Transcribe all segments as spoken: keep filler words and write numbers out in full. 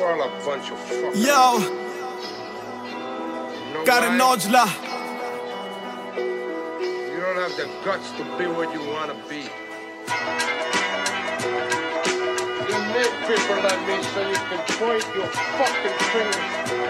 all a bunch of fuckers. Yo, you know got a nodula. You don't have the guts to be what you want to be. You need people like me so you can point your fucking fingers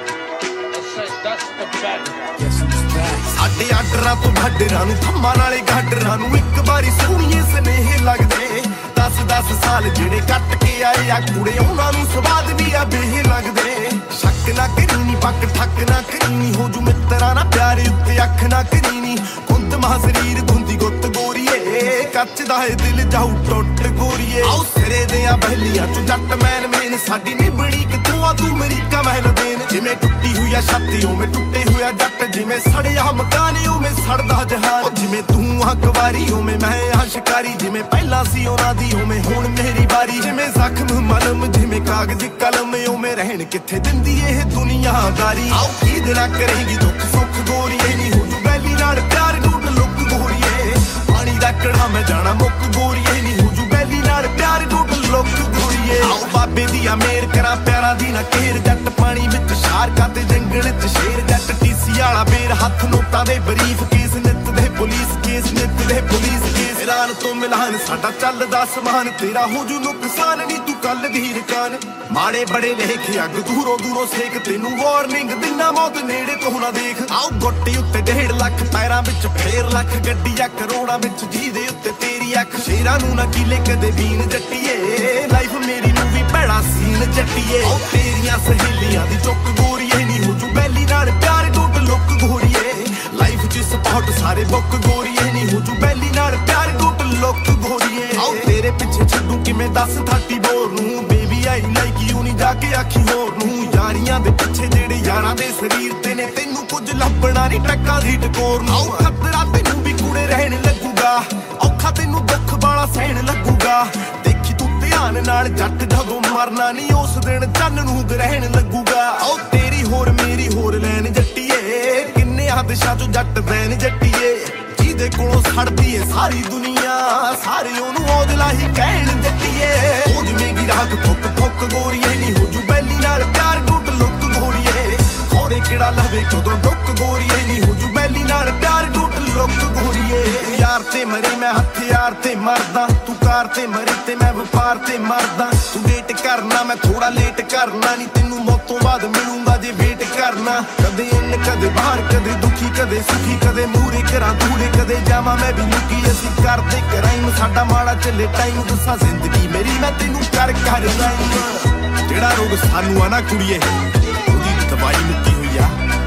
and say that's the bad guy. Yes, ਸਾਡੇ ਆਡਰਾਂ ਤੋਂ ਭਾਡਰਾਂ ਨੂੰ ਥੰਮਾਂ ਨਾਲੇ ਗਾਡਰਾਂ ਨੂੰ ਇੱਕ ਵਾਰੀ ਸੋਹਣੀਏ ਸਨੇਹ ਲੱਗਦੇ ਦਸ ਦਸ ਸਾਲ ਜਿਹੜੇ ਕੱਟ ਕੇ ਆਏ ਆ ਕੁੜੇ ਉਹਨਾਂ ਨੂੰ ਸਵਾਦ ਵੀ ਆ ਬੇਹ ਲੱਗਦੇ ਸ਼ੱਕ ਨਾ ਕਰੀ ਨੀ ਪੱਕ ਠੱਕ ਨਾ ਕਰੀ ਨੀ ਹੋ ਜੂ ਮਿੱਤਰਾਂ ਨਾ ਪਿਆਰੇ ਉੱਤੇ ਅੱਖ ਨਾ ਕਰੀ ਨੀ ਕੁੰਦ ਮਹਾ ਸਰੀਰ ਗੁੰਦੀ ਗੁੱਤ ਗੋਰੀਏ ਕੱਚ ਦਾ ਏ ਦਿਲ ਜਾਊ ਟੁੱਟ ਗੋਰੀਏ ਆਓ ਸਿਰੇ ਦੇ ਆ ਬਹਿਲੀਆਂ ਚ ਜੱਟ ਮੈਨ ਮੇਨ ਸਾਡੀ ਨੀ ਬਣੀ ਕਿਥੋਂ ਆ ਤੂੰ ਅਮਰੀਕਾ ਮਹਿਲ ਦੇਨ ਜਿਵੇਂ ਟੁੱਟੀ ਹੋਈ ਆ ਛਾਤੀ ਉਵੇਂ ਟੁੱਟੇ ਹੋਇਆ ਜੱਟ ਜਿਵੇਂ ਸੜਿਆ ਮਕਾਨ ਉਵੇਂ ਸੜਦਾ ਜਹਾਨ ਜਿਵੇਂ ਤੂੰ ਆ ਕੁਵਾਰੀ ਉਵੇਂ ਮੈਂ ਆ ਸ਼ਿਕਾਰੀ ਜਿਵੇਂ ਪਹਿਲਾਂ ਸੀ ਉਹਨਾਂ ਦੀ ਉਵੇਂ ਹੁਣ ਮੇਰੀ ਵਾਰੀ ਜਿਵੇਂ ਜ਼ਖਮ ਮਲਮ ਜਿਵੇਂ ਕਾਗਜ਼ ਕਲਮ ਉਵੇਂ ਰਹਿਣ ਕਿੱਥੇ ਦਿੰਦੀ ਇਹ ਦੁਨੀਆਦਾਰੀ ਆਓ ਕੀ ਦਿਨਾ ਕਰੇਗੀ ਦੁੱਖ ਸੁੱਖ ਗੋਰੀਏ ਨਹੀਂ ਹੋ ਜੂ ਬੈਲੀ ਨਾਲ ਪਿਆਰ ਟੁੱਟ ਲੁੱਕ ਗੋਰੀਏ ਪਾਣੀ ਦਾ ਕੜਾ ਮੈਂ ਜਾਣਾ ਮੁੱਕ ਗੋਰੀਏ ਨਹੀਂ ਹੋ ਜੂ ਬੈਲੀ ਨਾਲ ਪਿਆਰ ਟੁੱਟ ਲੁੱਕ ਗੋਰੀਏ ਆਓ ਬਾਬੇ ਦੀ ਆ ਮੇਰ ਕਰਾਂ ਪਿਆਰਾਂ ਦੀ ਨਾ ਕੇਰ ਜੱਟ ਪਾਣੀ ਵਿੱਚ ਸ਼ਾਰਕਾਂ ਤੇ ਜੰਗਲ ਚ ਸ਼ੇਰ ਜੱਟ ਟੀਸੀ ਵਾਲਾ ਬੇਰ ਹੱਥ ਨੋਟਾਂ ਦੇ ਬਰੀਫ ਕੇਸ ਨਿੱਤ ਦੇ ਪੁਲਿਸ ਕੇਸ ਨਿੱਤ ਦੇ ਪੁਲਿਸ ਕੇਸ ਰਾਨ ਤੋਂ ਮਿਲਾਨ ਸਾਡਾ ਚੱਲਦਾ ਸਮਾਨ ਤੇਰਾ ਹੋ ਜੂ ਨੁਕਸਾਨ ਨਹੀਂ ਤੂੰ ਕੱਲ ਦੀ ਰਕਾਨ ਮਾੜੇ ਬੜੇ ਲੇਖ ਅੱਗ ਦੂਰੋਂ ਦੂਰੋਂ ਸੇਕ ਤੈਨੂੰ ਵਾਰਨਿੰਗ ਦਿਨਾ ਮੌਤ ਨੇੜੇ ਤੋਂ ਨਾ ਦੇਖ ਆਓ ਗੋਟੇ ਉੱਤੇ ਡੇਢ ਲੱਖ ਪੈਰਾਂ ਵਿੱਚ ਫੇਰ ਲੱਖ ਗੱਡੀਆਂ ਕਰੋੜਾਂ ਵਿੱਚ ਜਿਹਦੇ ਉੱਤੇ ਤੇਰੀ ਅੱਖ ਸ਼ੇਰਾਂ ਨੂੰ ਨਾ ਕੀਲੇ ਕਦੇ ਵੀਨ ਜੱਟੀਏ ਲਾਈਫ ਮੇਰੀ ਮੂਵੀ ਭੈੜਾ ਸੀਨ ਜੱਟੀਏ ਆਓ ਤੇਰੀਆਂ ਸਹੇਲੀਆਂ ਦੀ ਚੁੱਕ ਗੋਰੀਏ ਨਹੀਂ ਹੋ ਜੂ ਬੈਲੀ ਨਾਲ ਪਿਆਰ ਟੁੱਟ ਲੁੱਕ ਗੋਰੀਏ ਲਾਈਫ ਚ ਸਪੋਰਟ ਸਾਰੇ ਬੁੱਕ ਗੋਰੀਏ ਨਹੀਂ ਹੋ ਜੂ ਬੈਲੀ ਨਾਲ ਪਿਆਰ ਟੁੱਟ ਲੁੱਕ ਗੋਰੀਏ ਆਓ ਤੇਰੇ ਪਿੱਛੇ ਛੱਡੂ ਕਿਵੇਂ ਦੱਸ ਥਾਟੀ ਬੋਰ ਨੂੰ ਬੇਬੀ ਆਈ ਲਾਈਕ ਯੂ ਨਹੀਂ ਜਾ ਕੇ ਆਖੀ ਹੋਰ ਨੂੰ ਯਾਰੀਆਂ ਦੇ ਪਿੱਛੇ ਜਿਹੜੇ ਯਾਰਾਂ ਦੇ ਸਰੀਰ ਤੇ ਨੇ ਤੈਨੂੰ ਕੁਝ ਲੱਭਣਾ ਨਹੀਂ ਟਰੱਕਾਂ ਦੀ ਟਕੋਰ ਨੂੰ ਆਓ ਖਤਰਾ ਤੈਨੂੰ ਵੀ ਕੁੜੇ ਰਹਿਣ ਲੱਗੂਗਾ ਔਖਾ ਤੈਨੂੰ ਦੁੱਖ ਵਾਲਾ ਸਹਿਣ ਲੱਗੂਗਾ ਦੇਖੀ ਤੂੰ ਧਿਆਨ ਨਾਲ ਜੱਟ ਜਦੋਂ ਮਰਨਾ ਨਹੀਂ ਉਸ ਦਿਨ ਚੰਨ ਨੂੰ ਗ੍ਰਹਿਣ ਲੱਗੂਗਾ ਆਓ ਤੇਰੀ ਹੋਰ ਮੇਰੀ ਹੋਰ ਲੈਣ ਜੱਟੀਏ ਕਿੰਨੇ ਦਿਸ਼ਾ ਚੋਂ ਜੱਟ ਬੈਨ ਜੱਟੀਏ ਜਿਹਦੇ ਕੋਲੋਂ ਛੜਦੀ ਏ ਸਾਰੀ ਦੁਨੀਆ ਸਾਰੇ ਉਹਨੂੰ ਔਜਲਾ ਹੀ ਕਹਿਣ ਜੱਟੀਏ ਉਹ ਜਿਵੇਂ ਗਿਰਾਕ ਫੁੱਕ ਫੁੱਕ ਗੋਰੀਏ ਨਹੀਂ ਹੋ ਜੂ ਬੈਲੀ ਨਾਲ ਪਿਆਰ ਟੁੱਟ ਲੁੱਕ ਗੋਰੀਏ ਖੋੜੇ ਕਿਹੜਾ ਲਵੇ ਕਦੋਂ ਦੁੱਖ ਗੋਰੀਏ ਨਹੀਂ ਹੋ ਜੂ ਬੈਲੀ ਨਾਲ ਪਿਆਰ ਟੁੱਟ ਲੁੱਕ ਗੋਰੀਏ ਯਾਰ ਤੇ ਮਰੇ ਮੈਂ ਹਥਿਆਰ ਤੇ ਮਰਦਾ ਤੂੰ ਕਾਰ ਤੇ ਮਰੀ ਤੇ ਮੈਂ ਵਪਾਰ ਤੇ ਮਰਦਾ ਤੂੰ ਵੇਟ ਕਰਨਾ ਮੈਂ ਥੋੜਾ ਲੇਟ ਕਰਨਾ ਨਹੀਂ ਤੈਨੂੰ ਮੌਤ ਤੋਂ ਬਾਅਦ ਮਿਲੂੰਗਾ ਜੇ ਵੇਟ ਕਰਨਾ ਕਦੇ ਇੰਨ ਕਦੇ ਬਾਹਰ ਕਦੇ ਦੁਖੀ ਕਦੇ ਸੁਖੀ ਕਦੇ ਮੂਰੇ ਕਰਾਂ ਦੂਰੇ ਕਦੇ ਜਾਵਾਂ ਮੈਂ ਵੀ ਲੁਕੀ ਅਸੀਂ ਕਰਦੇ ਕਰਾਈਮ ਸਾਡਾ ਮਾੜਾ ਚੱਲੇ ਟਾਈਮ ਦੱਸਾਂ ਜ਼ਿੰਦਗੀ ਮੇਰੀ ਮੈਂ ਤੈਨੂੰ ਕਰ ਕਰ ਰਾਈਮ ਜਿਹੜਾ ਰੋਗ ਸਾਨੂੰ ਆ ਨਾ ਕੁੜੀਏ ਉਹਦੀ ਦਵਾਈ ਮੁੱਕੀ ਹੋਈ ਆ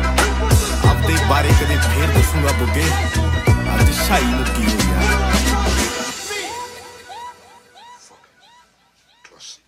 ਆਪਦੇ ਬਾਰੇ ਕਦੇ ਫੇਰ ਦੱਸੂਗਾ ਬੁੱਗੇ ਅੱਜ ਸ਼ਾਈ ਮੁੱਕੀ ਹੋਈ ਆ